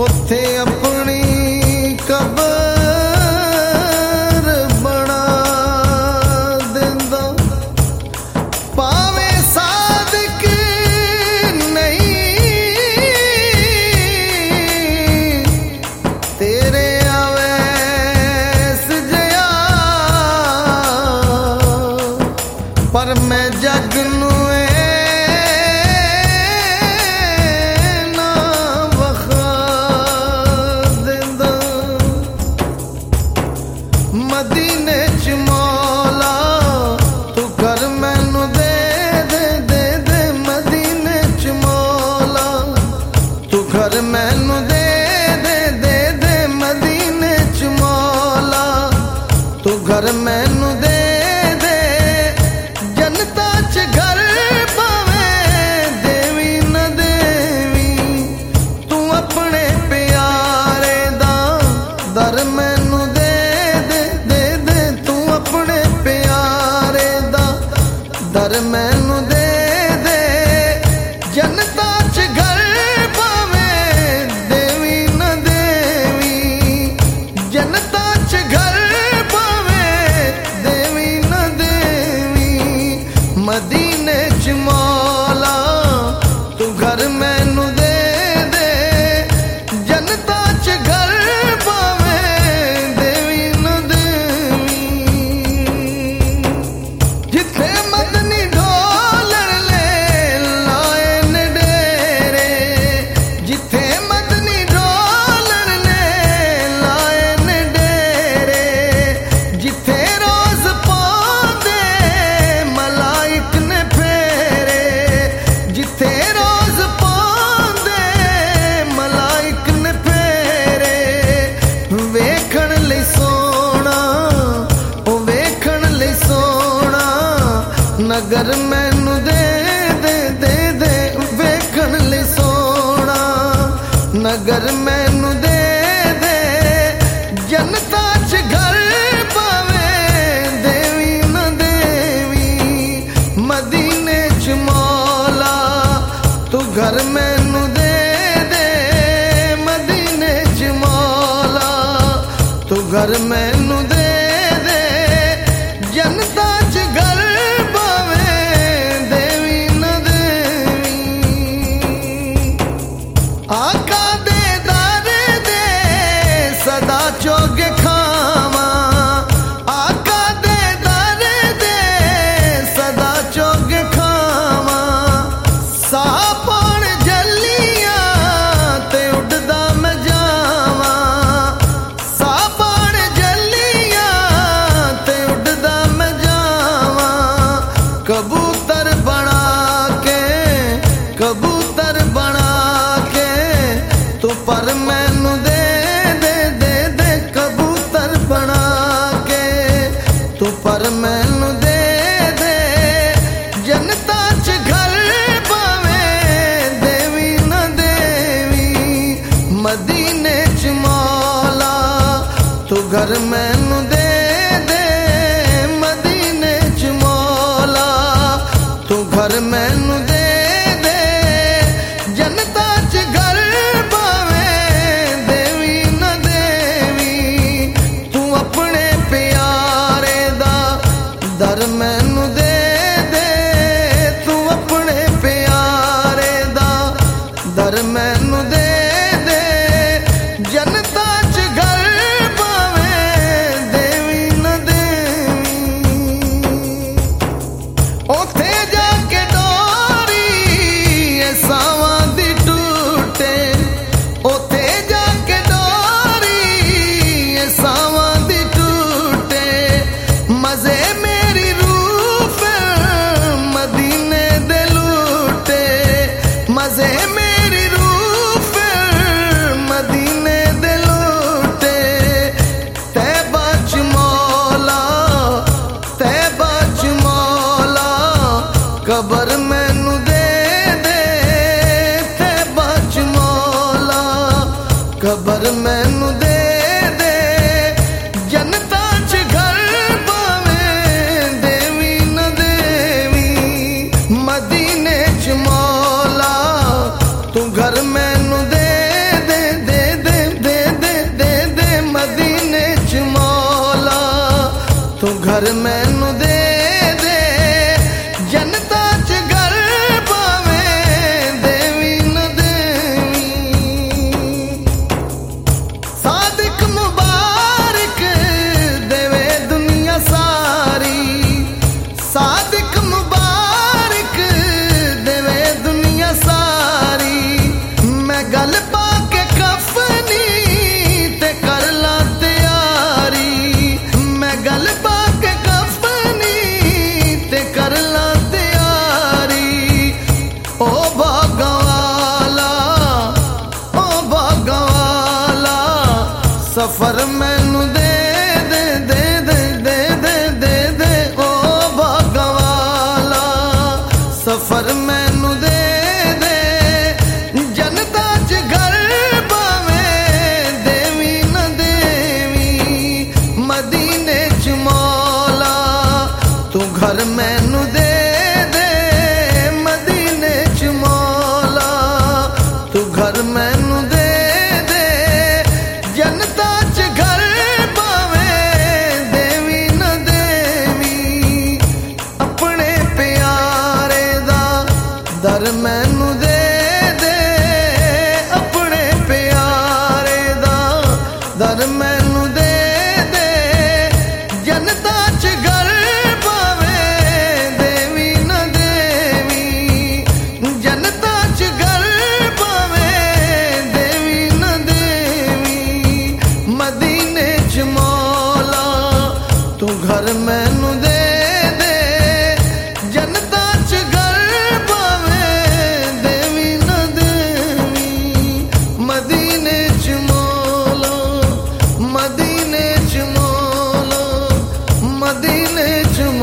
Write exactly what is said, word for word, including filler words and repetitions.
उथे अपनी कबर बना देंदा पावे सादिक नहीं तेरे अवैस जया पर मैं जग नू मदीने च मौला तू कर मैनू दे दे दे दे मदीने च मौला तू कर मैनू दे दे दे दे मदीने च मौला तू घर मैनू दे दे जनता च घर पावे देवी न देवी तू अपने प्यारे दा दर मैनू दे दर मैनू दे दे जनता च घर पावे देवी न देवी जनता च घर पावे देवी न देवी मदीने च मौला तू घर मैनू दे दे जनता च घर पावे देवी न देवी जिथे नगर मैनू दे दे दे दे वेखण लई सोना नगर मैनू दे दे जनता च घर पावे देवी न देवी मदीने च मौला तू घर मैनू दे दे मदीने च मौला तू घर मैनू दे दे जनता च घर आका दे दारे दे सदा चोग खावा आका दे दारे दे सदा चोग खावा सापण जलियां ते उड़दा मैं जावा सापण जलियां ते उड़दा मैं जावा कबूतर बना के कबूतर बना तू पर मैनू दे दे दे दे कबूतर बना के तू पर मैनू दे दे जनता च घर पावे देवी न देवी मदीने च मौला तू घर मैनू दे दे मदीने च मौला तू घर मैनू दे दे जनता च घर दर मैनू दे दे तू अपने प्यारे दा दर मैनू दे दे जनता च घर पावे देवी न देवी उथे जाके डोरी सावां दी टूटे उथे जाके डोरी सावां दी टूटे मजे मजे मेरी रूह फिर मदीने दे लूटे तैबा च मौला तैबा च मौला कबर मैनू दे दे तैबा च मौला कबर मैनू दे दे जनता च घर पावे देवी न देवी मदीने च मौला तू घर मैनू दे दे दे घर मैनू दे दे जनता च घर पावें देवी न देवी सादिक मुबारक देवे दुनिया सारी सादिक मुबारक देवे दुनिया सारी मैं गल पा के कफनी ते कर ला तैयारी मैं गल पा के कफनी ते कर ला तैयारी ओ भगवाला ओ भगवाला सफर मैनू दे दे दे दे दे दे दे दे ओ भगवाला सफर मैनू दे दे जनता च घर पावें देवी न देवी मदीने च मौला तू घर मैनू दे दे मदीने च मौला तू घर मैनू दे दे जनता च घर पावें देवी न देवी अपने प्यारे दा दर मैनू दे दे अपने प्यारे दा दर मैनू दे दे जनता च घर पावें देवी न देवी जनता च घर पावें देवी न देवी मदीने च मौला तू घर मैनू दे दे जनता च घर पावें देवी न देवी मदीने च मौला मदीने च मौला मदीने च